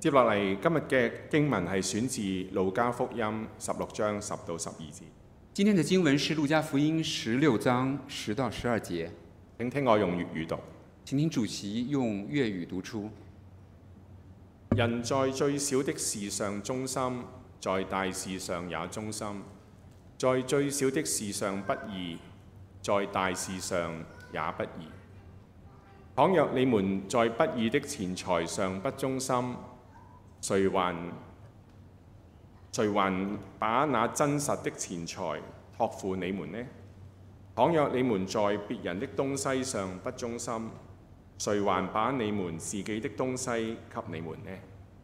接落嚟，今日嘅經文係選自路加福音16章10到12節。 今天的經文是路加福音16章10到12節。 請聽我用粵語讀。 請聽主席用粵語讀出。 人在最小的事上忠心，在大事上也忠心；在最小的事上不義，在大事上也不義。倘若你們在不義的錢財上不忠心，誰還把那真實的錢財託付你們呢？倘若你們在別人的東西上不忠心，誰還把你們自己的東西給你們呢？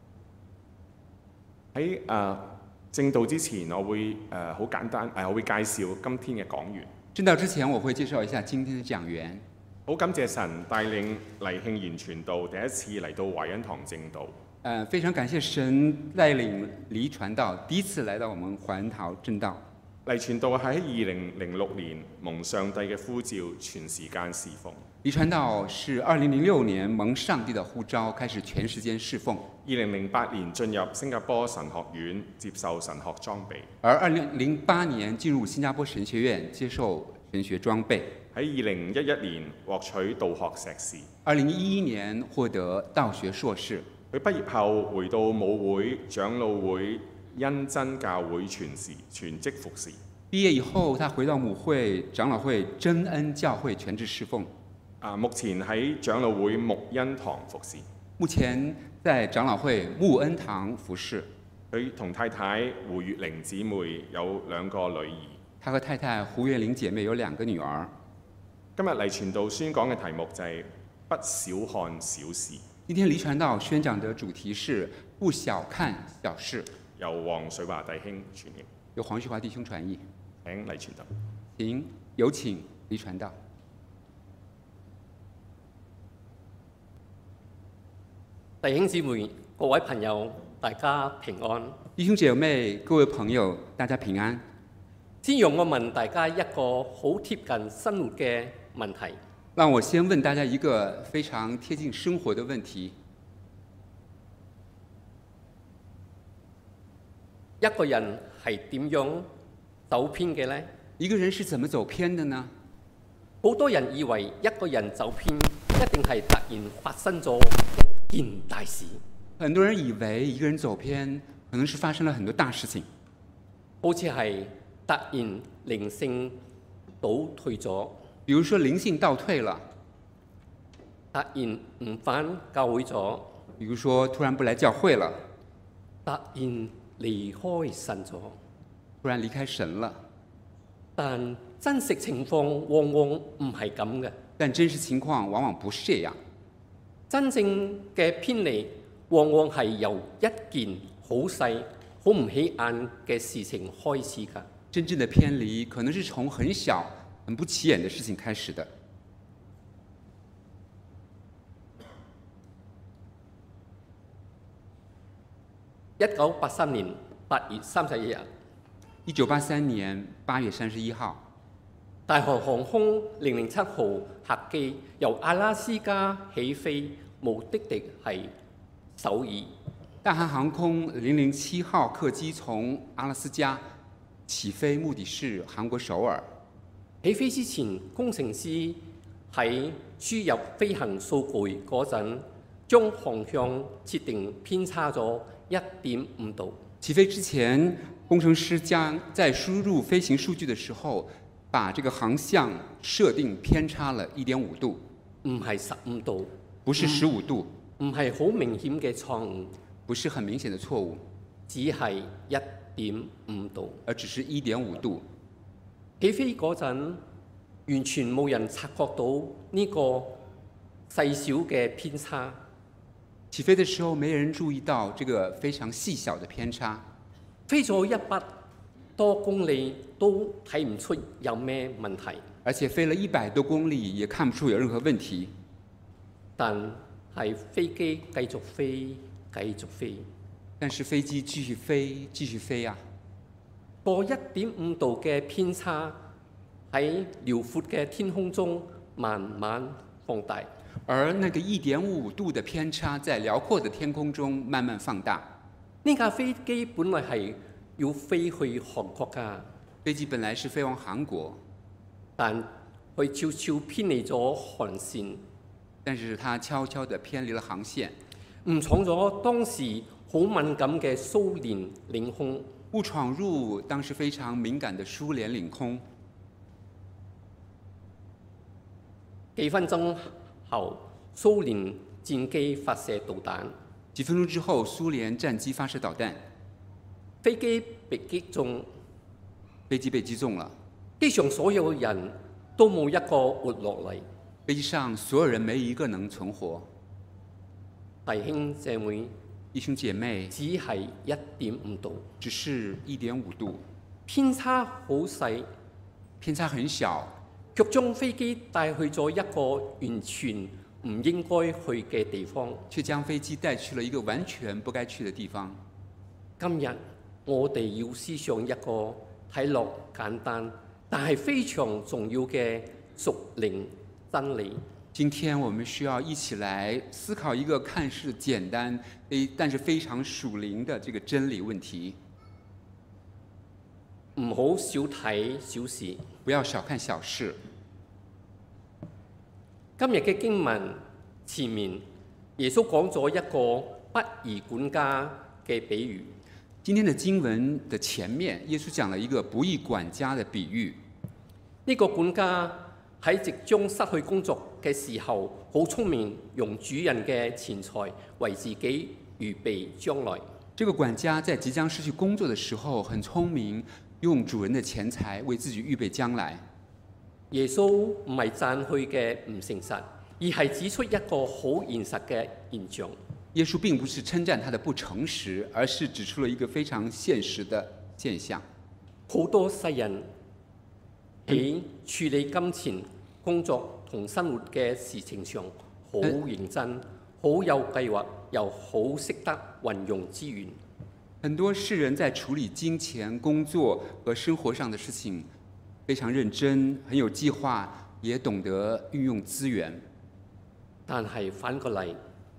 喺正道之前，我會好簡單我會介紹今天嘅講員。 正道之前，我會介紹一下今天的講員。 好感謝神帶領黎慶賢傳道第一次嚟到懷恩堂正道。 非常感謝神帶領黎傳道第一次來到我們懷恩堂正道。 黎傳道係喺2006年蒙上帝嘅呼召，全時間侍奉。 黎傳道是2006年蒙上帝的呼召，開始全時間侍奉。 2008年進入新加坡神學院接受神學裝備。 而2008年進入新加坡神學院接受神學裝備。 喺2011年獲取道學碩士。 2011年獲得道學碩士。 佢畢業後回到母會長老會恩真教會全職服侍。 畢業以後，他回到母會長老會真恩教會全職侍奉。 目前喺長老會牧恩堂服侍。 目前在長老會牧恩堂服侍。 佢同太太胡月玲姊妹有2個女兒。 他和太太胡月玲姐妹有2個女兒。 今日黎傳道宣講嘅題目就係不小看小事。 今天黎傳道宣講的主題是不小看小事。 由黃水華弟兄傳譯。 由黃水華弟兄傳譯。 請黎傳道。 有請黎傳道。 弟兄姊妹、各位朋友，大家平安。 弟兄姐妹、各位朋友，大家平安。 先讓我問大家一個好貼近生活嘅問題。 讓我先問大家一個非常貼近生活的問題： 一個人係點樣走偏嘅呢？ 一個人是怎麼走偏的呢？ 好多人以為一個人走偏一定係突然發生咗一件大事。 很多人以為一個人走偏可能是發生了很多大事情， 好似係突然靈性倒退咗。 比如說靈性倒退了， 突然唔返教會咗， 比如說突然不來教會了， 突然離開神咗， 突然離開神了。 但真實情況往往唔係咁嘅。 但真實情況往往不是這樣。 真正嘅偏離往往係由一件好細、好唔起眼嘅事情開始㗎。 真正的偏離可能是從很小、很不起眼的事情開始的。 1983年8月31日 ，1983年8月31號， 大韓航空007號客機由阿拉斯加起飛，目的地係首爾。 大韓航空007號客機從阿拉斯加起飛，目的是韓國首爾。 起飛之前，工程師喺輸入飛行數據嗰陣，將航向設定偏差咗1.5度。 起飛之前，工程師將在輸入飛行數據的時候，把這個航向設定偏差了1.5度。 唔係15度， 不是15度， 唔係好明顯嘅錯誤， 不是很明顯的錯誤， 只係1.5度， 而只是1.5度。 起飛嗰陣，完全冇人察覺到呢個細小嘅偏差。 起飛的時候，沒人注意到這個非常細小的偏差。 飛咗100多公里都睇唔出有咩問題。 而且飛了100多公里，也看不出有任何問題。 但係飛機繼續飛，繼續飛。 但是飛機繼續飛，繼續飛啊！ 個1.5度嘅偏差喺遼闊嘅天空中慢慢放大。 而那个1.5度的偏差在辽阔的天空中慢慢放大。 呢架飛機本來係要飛去韓國㗎， 飞机本来是飞往韩國， 但佢悄悄偏離咗航線， 但是它悄悄地偏離了航線， 誤闖咗當時好敏感嘅蘇聯領空。 誤闖入當時非常敏感的蘇聯領空。 幾分鐘後，蘇聯戰機發射導彈， 幾分鐘之後，蘇聯戰機發射導彈， 飛機被擊中， 飛機被擊中了。 機上所有人都冇一個活落嚟。 飛機上所有人沒一個能存活。 弟兄姐妹， 弟兄姐妹， 只係1.5度， 只是1.5度， 偏差好細， 偏差很小， 卻將飛機帶去咗一個完全唔應該去嘅地方。 卻將飛機帶去了一個完全不該去的地方。 今日我哋要思想一個睇落簡單，但係非常重要嘅屬靈真理。 今天我們需要一起來思考一個看似簡單，但是非常屬靈的這個真理問題。 唔好小睇小事。 不要小看小事。 今日嘅經文前面，耶穌講咗一個不義管家嘅比喻。 今天的經文的前面，耶穌講了一個不義管家的比喻。 呢個管家喺即將失去工作嘅時候，好聰明，用主人嘅錢財為自己預備將來。 這個管家在即將失去工作的時候，很聰明，用主人的錢財為自己預備將來。 耶穌唔係讚佢嘅唔誠實，而係指出一個好現實嘅現象。 耶穌並不是稱讚他的不誠實，而是指出了一個非常現實的現象。 好多世人喺處理金錢、工作同生活嘅事情上，好認真、好有計劃，又好識得運用資源。 很多世人在處理金錢、工作和生活上的事情，非常認真，很有計劃，也懂得運用資源。 但係反過嚟，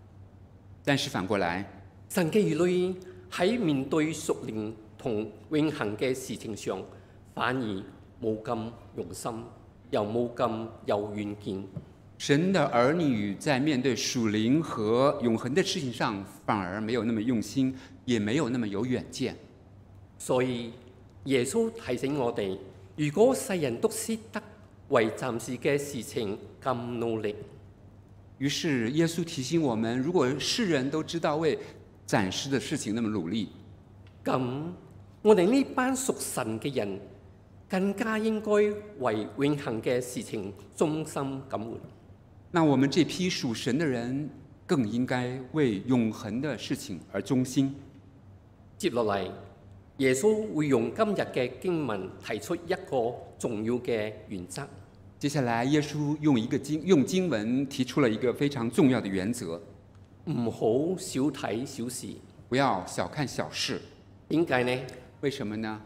神嘅兒女喺面對屬靈同永恆嘅事情上，反而冇咁用心，又冇咁有遠見。 神的兒女在面對屬靈和永恆的事情上，反而沒有那麼用心，也沒有那麼有遠見。 所以耶穌提醒我哋，如果世人都識得為暫時嘅事情咁努力， 於是耶穌提醒我們，如果世人都知道為暫時的事情那麼努力， 咁我哋呢班屬神嘅人更加應該為永恆嘅事情忠心咁活。 那我們這批屬神的人更應該為永恆的事情而忠心。 接落嚟，耶穌會用今日嘅經文提出一個重要嘅原則。 接下來，耶穌用經文提出了一個非常重要的原則： 唔好小睇小事。 不要小看小事。 點解呢？ 為什麼呢？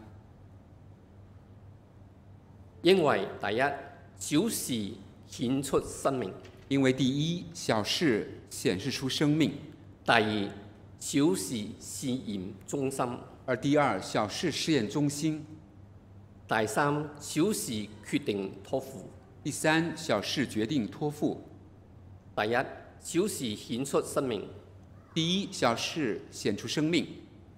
因為第一，小事顯出生命； 因為第一，小事顯示出生命； 第二，小事試驗忠心； 而第二，小事試驗忠心； 第三，小事決定託付； 第三，小事決定託付。 第一，小事顯出生命； 第一，小事顯出生命。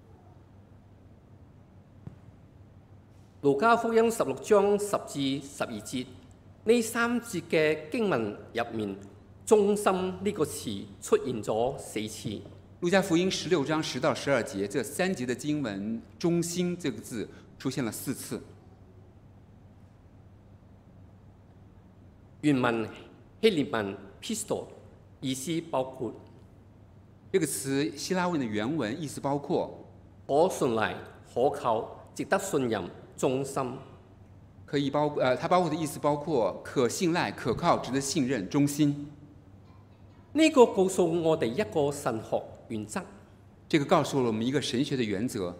路加福音16章10至12節，呢3節嘅經文入面，忠心呢個詞出現咗4次。 路加福音16章10到12節，這3節的經文“忠心”這個字出現了4次。 原文希臘文 pisto 意思包括， 這個詞希臘文的原文意思包括可信賴、可靠、值得信任、忠心。 它包括的意思包括可信賴、可靠、值得信任、忠心。 呢個告訴我哋一個神學原則。 這個告訴了我們一個神學的原則。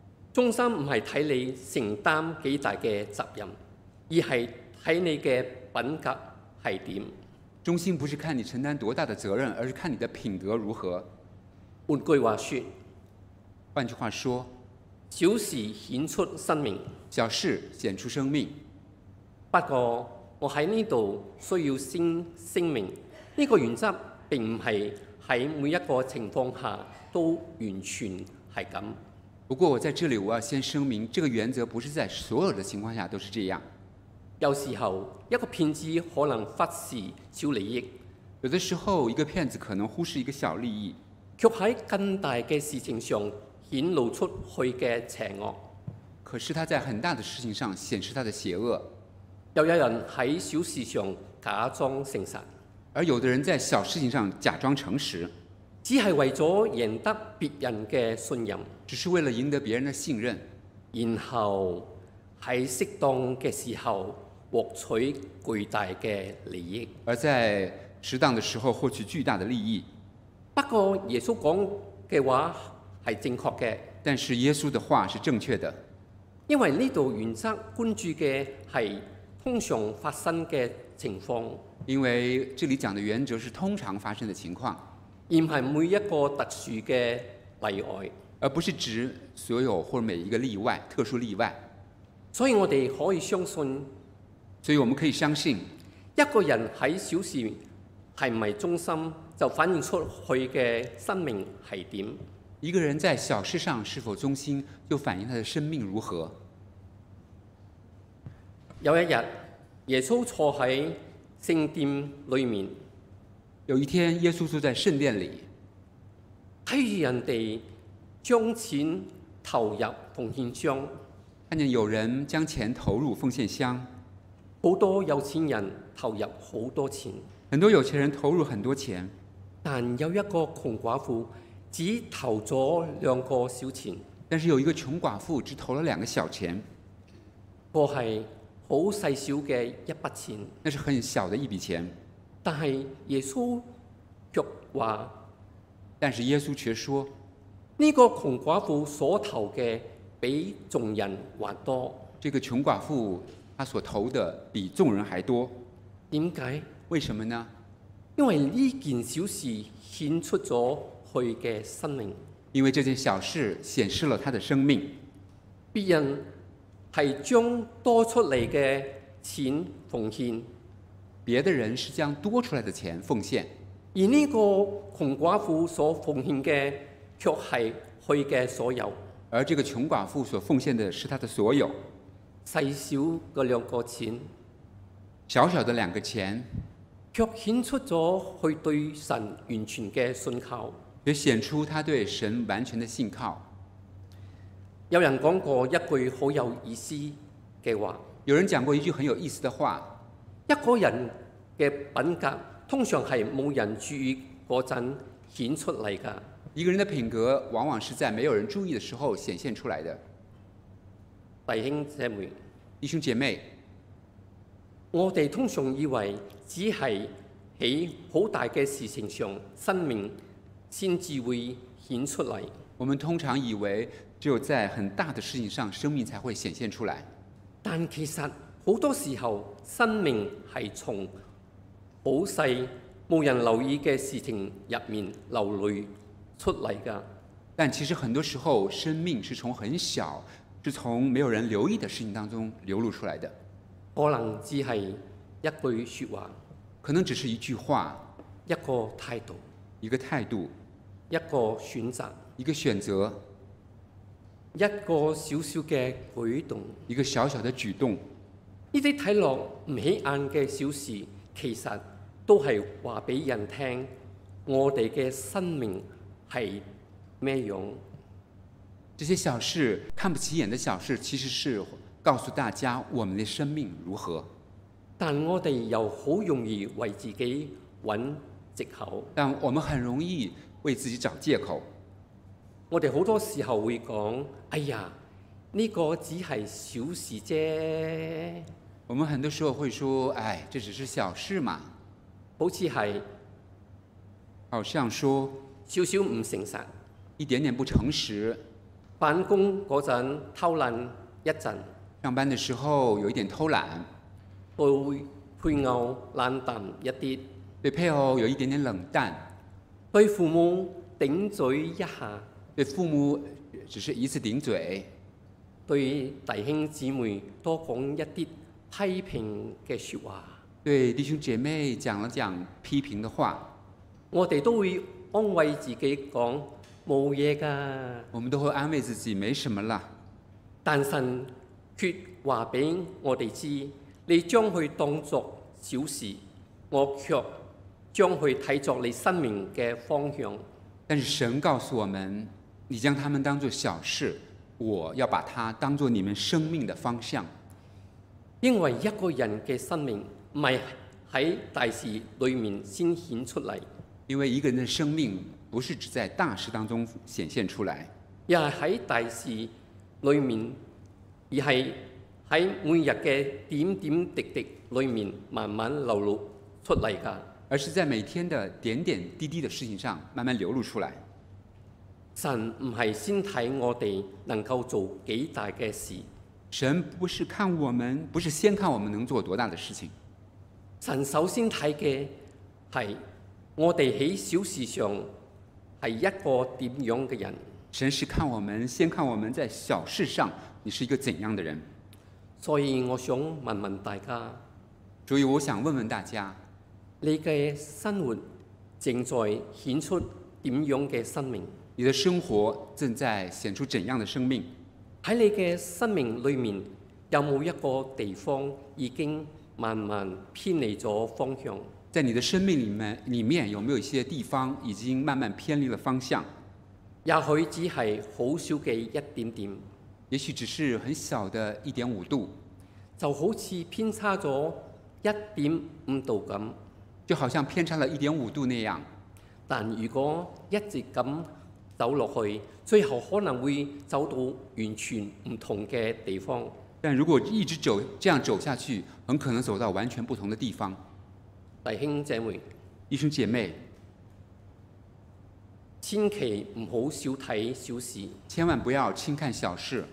忠心唔係睇你承擔幾大嘅責任，而係睇你嘅品格係點。 中心不是看你承担多大的责任，而是看你的品德如何。 換句話說， 换句话说， 小事顯出生命。 小事显出生命。 不過，我喺呢度需要先聲明，呢個原則並唔係喺每一個情況下都完全係咁。 不过我在这里我要先声明，这个原则不是在所有的情况下都是这样。 有時候，一個騙子可能忽視小利益， 有的时候，一个骗子可能忽視一个小利益， 卻喺更大嘅事情上顯露出佢嘅邪惡。 可是他在很大的事情上显示他的邪恶。 又有人喺小事上假裝誠實， 而有的人在小事情上假裝诚實， 只係為咗贏得別人嘅信任， 只是為了贏得別人的信任， 然後喺適當嘅時候獲取巨大嘅利益。 而在適當的時候獲取巨大的利益。 不過耶穌講嘅話係正確嘅， 但是耶穌的話是正確的， 因為呢度原則關注嘅係通常發生嘅情況， 因為這裡講的原則是通常發生的情況， 而唔係每一個特殊嘅例外。 而不是指所有或每一個例外、特殊例外。 所以我哋可以相信， 所以我們可以相信， 一個人喺小事係唔係忠心，就反映出佢嘅生命係點。 一個人在小事上是否忠心，就反映他的生命如何。 有一日，耶穌坐喺聖殿裏面， 有一天，耶穌坐在聖殿裡， 睇住人哋將錢投入奉獻箱， 看見有人將錢投入奉獻箱， 好多有錢人投入好多錢， 很多有錢人投入很多錢， 但有一個窮寡婦只投咗2個小錢， 但是有一個窮寡婦只投了2個小錢， 個係好細小嘅一筆錢， 那是很小的一筆錢。 但係耶穌卻話： 但是耶穌卻說， 呢個窮寡婦所投嘅比眾人還多。 這個窮寡婦她所投的比眾人還多。 點解？ 為什麼呢？ 因為呢件小事顯出咗佢嘅生命。 因為這件小事顯示了他的生命。 別人係將多出嚟嘅錢奉獻， 別的人是將多出來的錢奉獻， 而呢個窮寡婦所奉獻嘅卻係佢嘅所有。 而這個窮寡婦所奉獻的是他的所有。 細小嘅2個錢， 小小的2個錢， 卻顯出咗佢對神完全嘅信靠。 也顯出他對神完全的信靠。 有人講過一句好有意思嘅話， 有人講過一句很有意思的話： 一個人嘅品格通常係冇人注意嗰陣顯出嚟㗎。 一個人的品格往往是在沒有人注意的時候顯現出來的。 弟兄姐妹， 弟兄姐妹， 我哋通常以為只係喺好大嘅事情上，生命先至會顯出嚟。 我們通常以為只有在很大的事情上，生命才會顯現出來。 但其實好多時候，生命係從好細冇人留意嘅事情入面流淚出嚟㗎。 但其實很多時候，生命是從很小，是從沒有人留意的事情當中流露出來的。 可能只係一句説話， 可能只是一句話， 一個態度， 一個態度， 一個選擇， 一個選擇， 一個小小嘅舉動， 一個小小的舉動。 呢啲睇落唔起眼嘅小事，其實都係話俾人聽，我哋嘅生命係咩樣。 這些小事看不起眼的小事，其實是告訴大家我們的生命如何。 但我哋又好容易為自己揾藉口。 但我們很容易為自己找借口。 我哋好多時候會講：哎呀，呢個只係小事啫。 我們很多時候會說：哎，這只是小事嘛。 好似係， 好像說少少唔誠實， 一點點不誠實。 返工嗰陣偷懶一陣， 上班的時候有一點偷懶， 到配偶冷淡一啲， 对配偶有一点点冷淡， 對父母頂嘴一下， 对父母只是一次顶嘴， 對弟兄姊妹多講一啲批評嘅説話， 对弟兄姐妹讲了讲批评的話， 我哋都會安慰自己講冇嘢㗎。 我们都会安慰自己没什么啦。 但神卻話俾我哋知，你將佢當作小事，我卻將佢睇作你生命嘅方向。 但是神告诉我们，你将他们當作小事，我要把它當作你們生命的方向。 因為一個人嘅生命唔係喺大事裏面先顯出嚟， 因為一個人的生命不是只在大事當中顯現出來， 又係喺大事裏面，而係喺每日嘅點點滴滴裏面慢慢流露出嚟㗎。 而是在每天的點點滴滴的事情上慢慢流露出來。 神唔係先睇我哋能夠做幾大嘅事， 神不是先看我們能做多大的事情， 神首先睇嘅係我哋喺小事上係一個點樣嘅人。 神是先看我們在小事上你是一個怎樣的人。 所以我想問問大家， 所以我想問問大家， 你嘅生活正在顯出點樣嘅生命？ 你的生活正在顯出怎樣的生命？ 喺你嘅生命裏面，有冇一個地方已經慢慢偏離咗方向？ 在你的生命裡面有沒有一些地方已經慢慢偏離了方向？ 也許只係好少嘅一點點， 也許只是很小的1.5度， 就好似偏差咗1.5度咁。 就好像偏差了1.5度那樣。 但如果一直咁走落去，最後可能會走到完全唔同嘅地方。 但如果一直這樣走下去，很可能走到完全不同的地方。 弟兄姐妹， 弟兄姐妹， 千祈唔好小睇小事， 千萬不要輕看小事，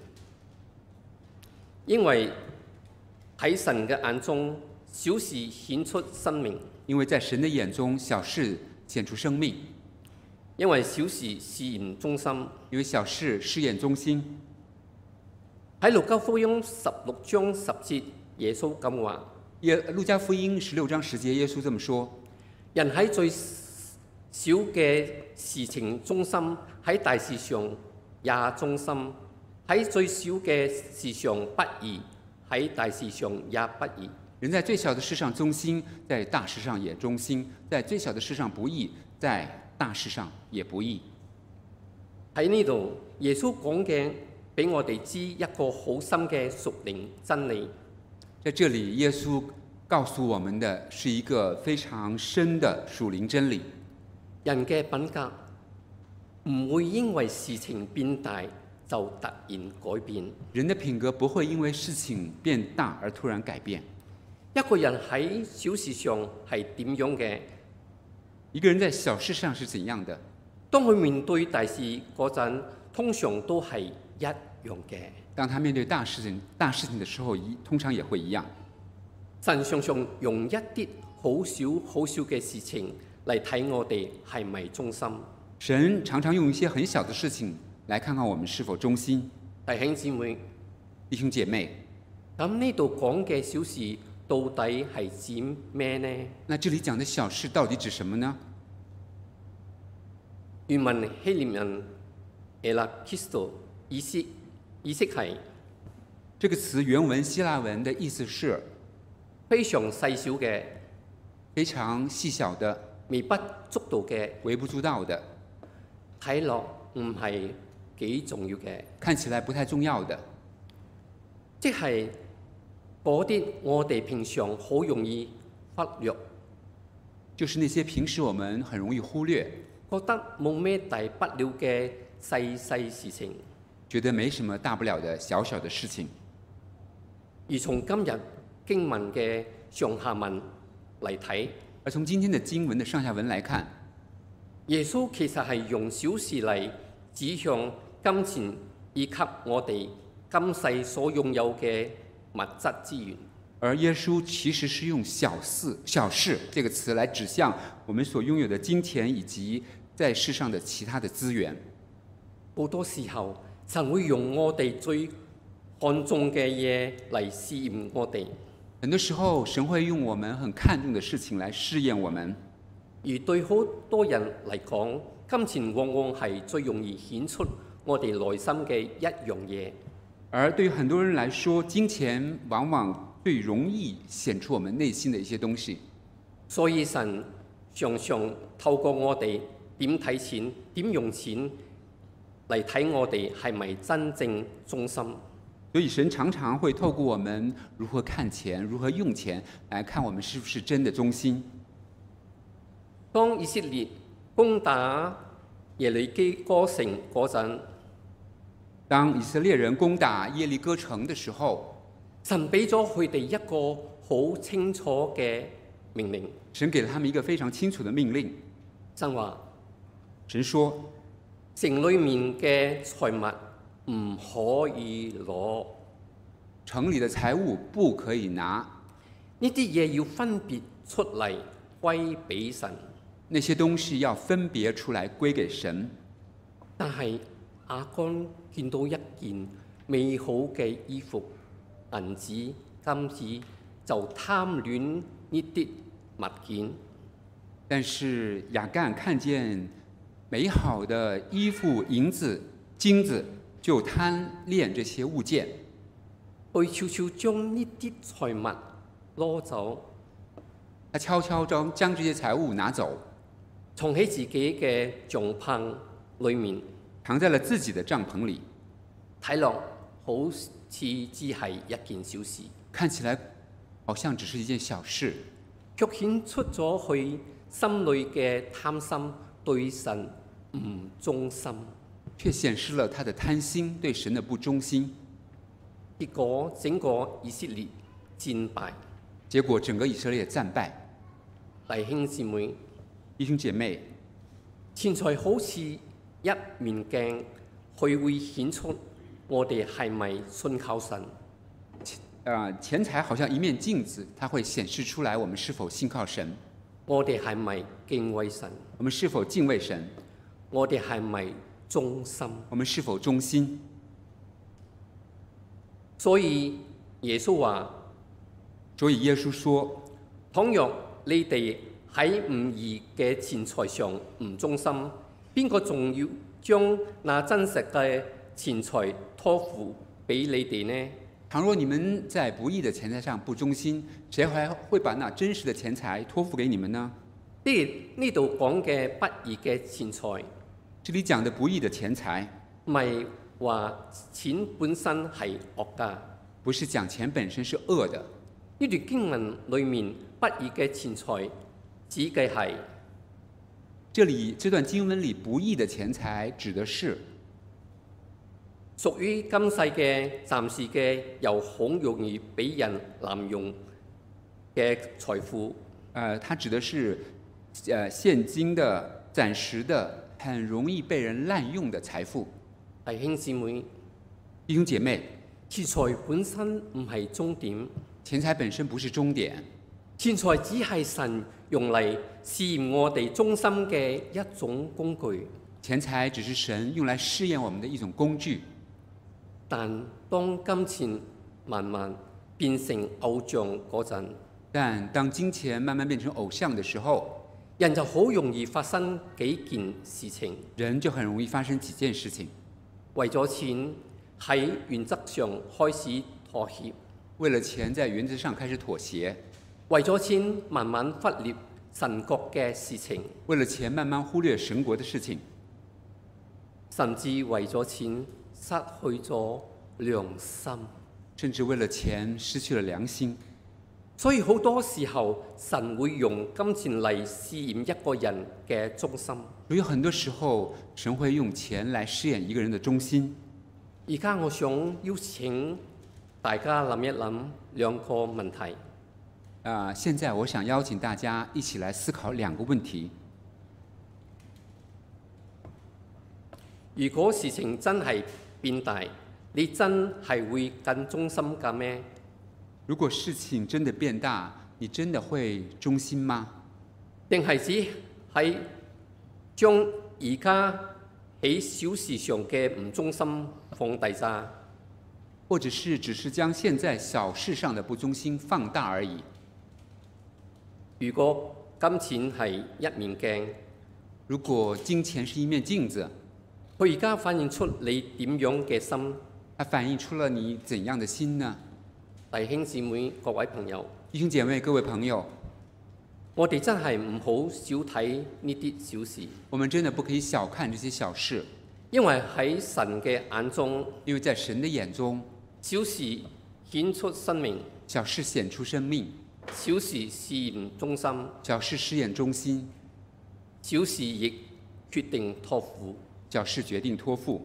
因為喺神嘅眼中，小事顯出生命。 因為在神的眼中，小事顯出生命。 因為小事試驗中心， 因為小事試驗中心。 喺路加福音16章10節，耶穌咁話： 路加福音16章10節，耶穌這麼說： 人喺最小嘅事情忠心，喺大事上也忠心；喺最小嘅事上不義，喺大事上也不義。 人在最小的事上忠心，在大事上也忠心；在最小的事上不義，在大事上也不義。 喺呢度，耶穌講嘅俾我哋知一個好深嘅屬靈真理。 在這裡，耶穌告訴我們的是一個非常深的屬靈真理。 人嘅品格唔會因為事情變大就突然改變。 人的品格不會因為事情變大而突然改變。 一個人喺小事上係點樣嘅？ 一個人在小事上是怎樣的？ 當佢面對大事嗰陣，通常都係一樣嘅。 當他面對大事情的時候，通常也會一樣。 神常常用一啲好少嘅事情嚟睇我哋係咪忠心。 神常常用一些很小的事情來看看我們是否忠心。 弟兄姊妹， 弟兄姐妹， 咁呢度講嘅小事到底係指咩呢？ 那這裡講的小事到底指什麼呢？ 原文希臘人 elakistos 意思係這個詞原文希臘文的意思是非常細小嘅、 非常細小的、 微不足道嘅、 微不足道的， 睇落唔係幾重要嘅， 看起來不太重要的， 即係嗰啲我哋平常好容易忽略， 就是那些平時我們很容易忽略， 覺得冇咩大不了嘅細事情， 覺得沒什麼大不了的小小的事情。 而從今日經文嘅上下文嚟睇， 而從今天的經文的上下文來看， 耶穌其實係用小事嚟指向金錢以及我哋今世所擁有嘅物質資源。 而耶稣其實是用小事這個詞來指向我們所擁有的金錢以及在世上的其他的資源。 好多時候，神會用我哋最看重嘅嘢嚟試驗我哋。 很多時候，神會用我們很看重的事情來試驗我們。 而對好多人嚟講，金錢往往係最容易顯出我哋內心嘅一樣嘢。 而對於很多人來說，金錢往往最容易顯出我們內心的一些東西。 所以神常常透過我哋點睇錢、點用錢嚟睇我哋係咪真正忠心。 所以神常常會透過我們如何看錢、如何用錢，來看我們是不是真的忠心。 當以色列攻打耶利哥城嗰陣， 當以色列人攻打耶利哥城的時候， 神俾咗佢哋一個好清楚嘅命令。 神給了他們一個非常清楚的命令。 神話： 神說， 城裏面嘅財物唔可以攞， 城裏的財物不可以拿， 呢啲嘢要分別出嚟歸俾神。 那些東西要分別出來歸給神。 但係亞干見到一件美好嘅衣服、銀子、金子，就貪戀呢啲物件。 但是亞干看見美好的衣服、銀子、金子，就貪戀這些物件， 佢悄悄將呢啲財物攞走， 他悄悄將這些財物拿走， 藏喺自己嘅帳篷裏面， 藏在了自己的帳篷裡。 睇落好似只係一件小事， 看起來好像只是一件小事， 卻顯出咗佢心裏嘅貪心，對神唔忠心。 卻顯示了他的貪心，對神的不忠心。 結果整個以色列戰敗。 結果整個以色列戰敗。 弟兄姊妹， 弟兄姐妹， 錢財好似一面鏡，佢會顯出我哋係咪信靠神。 錢財好像一面鏡子，它會顯示出來我們是否信靠神。 我哋係咪敬畏神？ 我們是否敬畏神？ 我哋係咪忠心？ 我們是否忠心？ 所以耶穌話： 所以耶穌說， 倘若你哋喺唔義嘅錢財上唔忠心，邊個仲要將那真實嘅錢財託付俾你哋呢？ 倘若你們在不義的錢財上不忠心，誰還會把那真實的錢財託付給你們呢？ 呢度講嘅不義嘅錢財， 這裡講的不義的錢財， 唔係話錢本身係惡㗎， 不是講錢本身是惡的。 呢段經文裡面不義嘅錢財指嘅係， 這段經文裡不義的錢財指的是屬於今世嘅暫時嘅又好容易俾人濫用嘅財富。 它指的是現今的、暫時的、很容易被人濫用的財富。 弟兄姊妹， 弟兄姐妹， 錢財本身唔係終點， 錢財本身不是終點， 錢財只係神用嚟試驗我哋忠心嘅一種工具。 錢財只是神用來試驗我們的一種工具。 但當金錢慢慢變成偶像嗰陣， 但當金錢慢慢變成偶像的時候， 人就好容易發生幾件事情。 人就很容易發生幾件事情。 為咗錢喺原則上開始妥協， 為了錢在原則上開始妥協， 為咗錢慢慢忽略神國嘅事情， 為了錢慢慢忽略神國的事情， 甚至為咗錢失去咗良心， 甚至為了錢失去了良心。 所以好多時候，神會用金錢嚟試驗一個人嘅忠心。 所以很多時候，神會用錢來試驗一個人的忠心。 而家我想邀請大家諗一諗兩個問題。 現在我想邀請大家一起來思考兩個問題。 如果事情真係變大，你真係會更忠心㗎咩？ 如果事情真的變大，你真的會忠心嗎？ 定係只係將而家喺小事上嘅唔忠心放大咋？ 或者是只是將現在小事上的不忠心放大而已？ 如果金錢係一面鏡， 如果金錢是一面鏡子， 佢而家反映出你點樣嘅心。 它反映出了你怎樣的心呢？ 弟兄姊妹、各位朋友， 弟兄姐妹、各位朋友， 我哋真係唔好少睇呢啲小事， 我們真的不可以小看這些小事， 因為喺神嘅眼中， 因為在神的眼中， 小事顯出生命， 小事顯出生命， 小事是唔忠心， 小事失言忠心， 小事亦決定託付。 小事決定託付。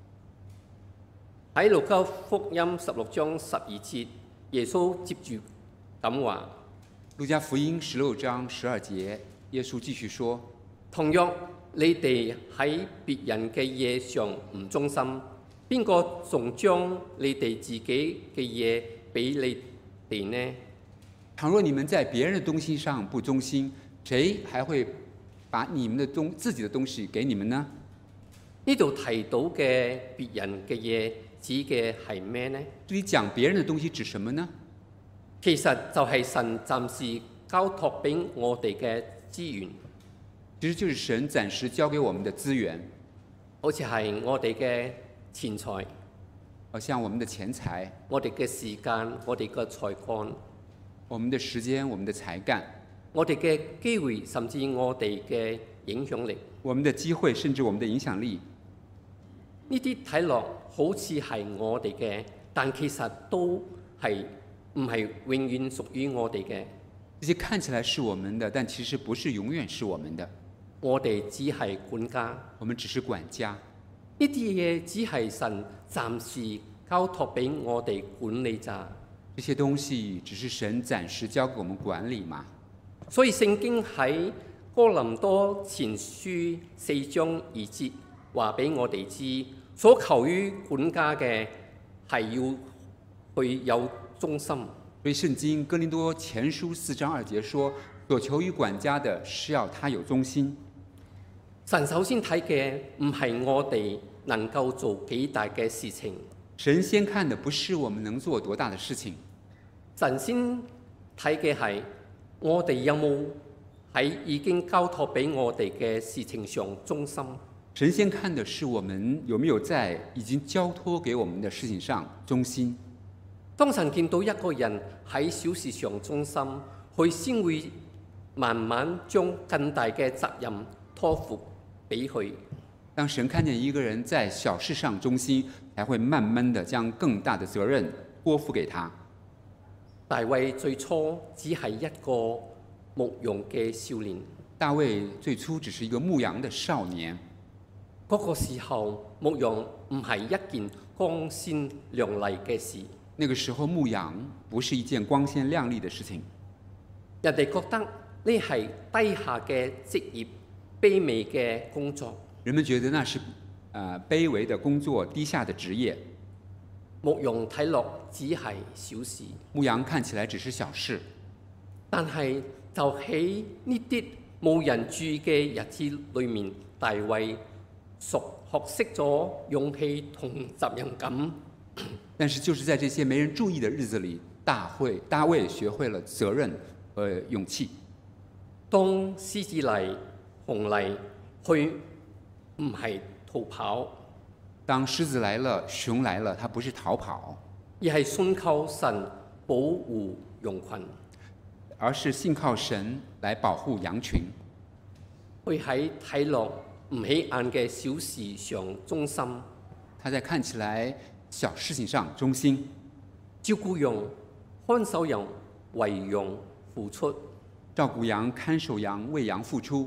喺路加福音16章12節，耶穌接住咁話： 路加福音16章12節，耶穌繼續說： 同樣你哋喺別人嘅嘢上唔忠心，邊個仲將你哋自己嘅嘢俾你哋呢？ 倘若你們在別人的東西上不忠心，誰還會把你們的自己的東西給你們呢？ 呢度提到嘅別人嘅嘢指嘅係咩呢？ 這裡講別人的東西指什麼呢？ 其實就係神暫時交託俾我哋嘅資源， 其實就是神暫時交給我們的資源， 好似係我哋嘅錢財， 好像我們的錢財、 我哋嘅時間、我哋嘅才幹、 我們的時間、我們的才幹、 我哋嘅機會，甚至我哋嘅影響力。 我們的機會，甚至我們的影響力。 呢啲睇落好似係我哋嘅，但其實都係唔係永遠屬於我哋嘅。 這些看起來是我們的，但其實不是永遠是我們的。 我哋只係管家， 我們只是管家。 呢啲嘢只係神暫時交託俾我哋管理咋。 這些東西只是神暫時交給我們管理嘛。 所以聖經喺哥林多前書4章2節話俾我哋知，所求於管家嘅係要去有忠心。 所以聖經哥林多前書4章2節說，所求於管家的是要他有忠心。 神首先睇嘅唔係我哋能夠做幾大嘅事情， 神先看的不是我們能做多大的事情， 神先睇嘅係我哋有冇喺已經交託俾我哋嘅事情上忠心。 神先看的是我們有沒有在已經交託給我們的事情上忠心。 當神見到一個人喺小事上忠心，佢先會慢慢將更大嘅責任託付俾佢。 當神看見一個人在小事上忠心，才會慢慢地將更大的責任託付給他。 大衛最初只係一個牧羊嘅少年。 大衛最初只是一個牧羊的少年。 嗰個時候，牧羊唔係一件光鮮亮麗嘅事。 那個時候牧羊不是一件光鮮亮麗的事情。 人哋覺得呢係低下嘅職業、卑微嘅工作。 人們覺得那是卑微的工作、低下的職業。 牧羊睇落只係小事， 牧羊看起來只是小事， 但係就喺呢啲冇人注意嘅日子裏面，大衛學識咗勇氣同責任感。 但是就是在這些沒人注意的日子裡，大衛學會了責任和勇氣。 當獅子嚟、熊嚟，佢唔係逃跑。 當獅子來了、熊來了，他不是逃跑， 而係信靠神保護羊群， 而是信靠神來保護羊群。 佢喺睇落唔起眼嘅小事上忠心， 他在看起來小事情上忠心， 照顧羊、看守羊、為羊付出， 照顧羊、看守羊、為羊付出。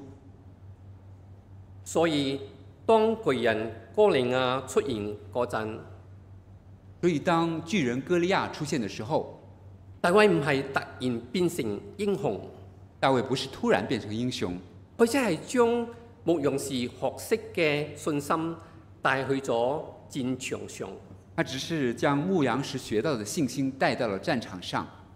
所以當巨人哥利亞出現嗰陣， 所以當巨人哥利亞出現的時候， 大衛唔係突然變成英雄， 大衛不是突然變成英雄， 佢只係將牧羊時學識嘅信心帶去咗戰場上。 他只是將牧羊時學到的信心帶到了戰場上。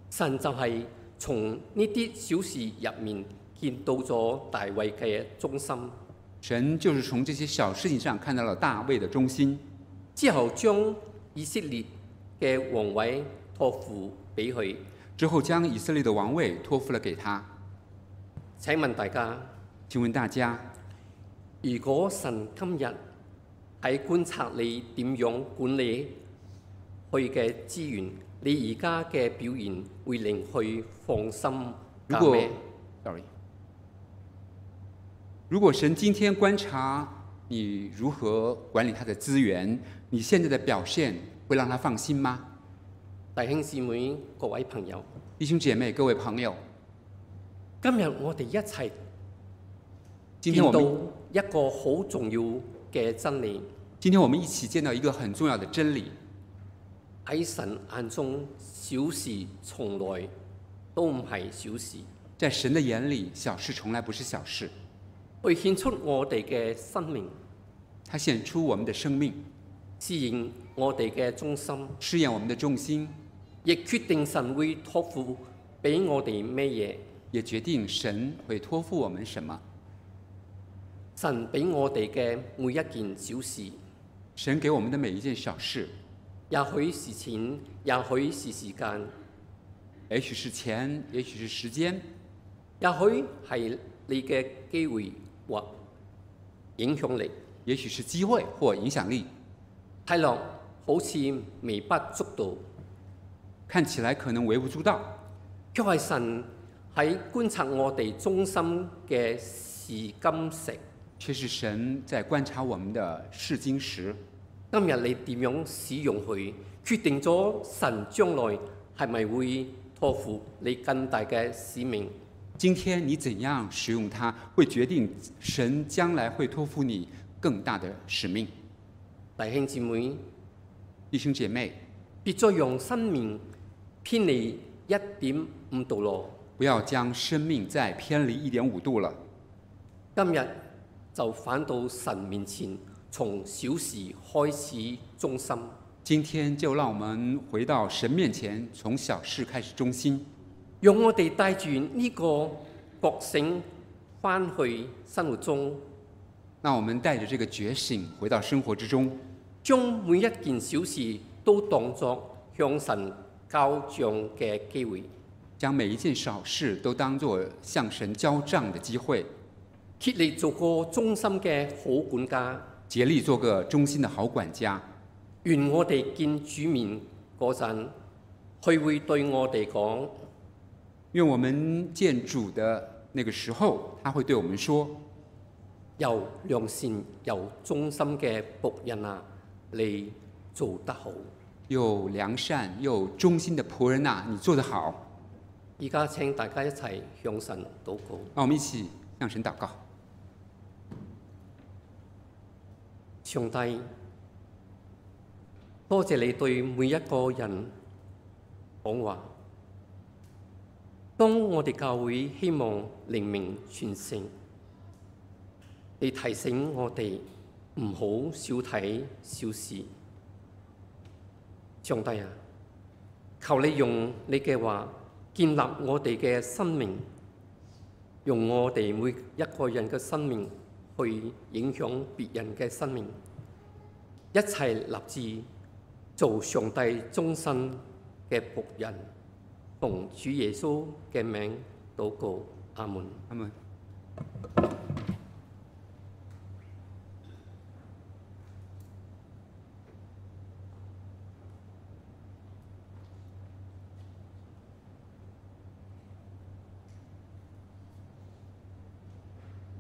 神就係從呢啲小事入面見到咗大衛嘅忠心， 神就是從這些小事情上看到了大衛的忠心， 之後將以色列嘅王位託付俾佢。 之後將以色列的王位託付了給他。 請問大家， 請問大家， 如果神今日喺觀察你點樣管理佢嘅資源，你而家嘅表現會令佢放心加咩？ 如果神今天觀察你如何管理他的資源，你現在的表現會讓他放心嗎？ 弟兄姊妹、各位朋友， 弟兄姐妹、各位朋友， 今日我哋一齊今天我見到們一個好重要嘅真理， 今天我們一起見到一個很重要的真理。 喺神眼中，小事從來都唔係小事。 在神的眼裡，小事從來不是小事。 去獻出我哋嘅生命， 他顯出我們的生命， 試驗我哋嘅忠心， 試驗我們的重心， 亦決定神會託付俾我哋咩嘢。 也決定神會託付我們什麼。 神俾我哋嘅每一件小事， 神給我們的每一件小事， 也許是錢，也許是時間， 也許是錢，也許是時間， 也許係你嘅機會或影響力， 也許是機會或影響力。 睇落好似微不足道， 看起來可能微不足道， 卻係神喺觀察我哋忠心嘅試金石。 卻是神在觀察我們的試金石。 今日你點樣使用佢，決定咗神將來係咪會託付你更大嘅使命。 今天你怎樣使用它，會決定神將來會託付你更大的使命。 弟兄姊妹、 弟兄姐妹， 別再讓生命偏離1.5度咯。 不要將生命再偏離1.5度了。 今日就返到神面前，從小事開始忠心。 今天就讓我們回到神面前，從小事開始忠心。 讓我哋帶住呢個覺醒返去生活中。 那我們帶着這個覺醒回到生活之中， 將每一件小事都當作向神交賬嘅機會， 將每一件小事都當作向神交賬的機會， 竭力做個忠心嘅好管家， 竭力做個忠心的好管家。 願我哋見主面嗰陣，佢會對我哋講： 願我們見主的那個時候，他會對我們說： 又良善又忠心嘅僕人啊，你做得好。 又良善又忠心的僕人啊，你做得好。 而家請大家一齊向神禱告。 讓我們一起向神禱告。 上帝，多謝你對每一個人講話。當我哋教會希望靈命傳承，你提醒我哋唔好小睇小事。上帝啊，求你用你嘅話建立我哋嘅生命，用我哋每一個人嘅生命去影響別人嘅生命，一齊立志做上帝忠心嘅僕人，奉主耶穌嘅名禱告，阿門。 阿門。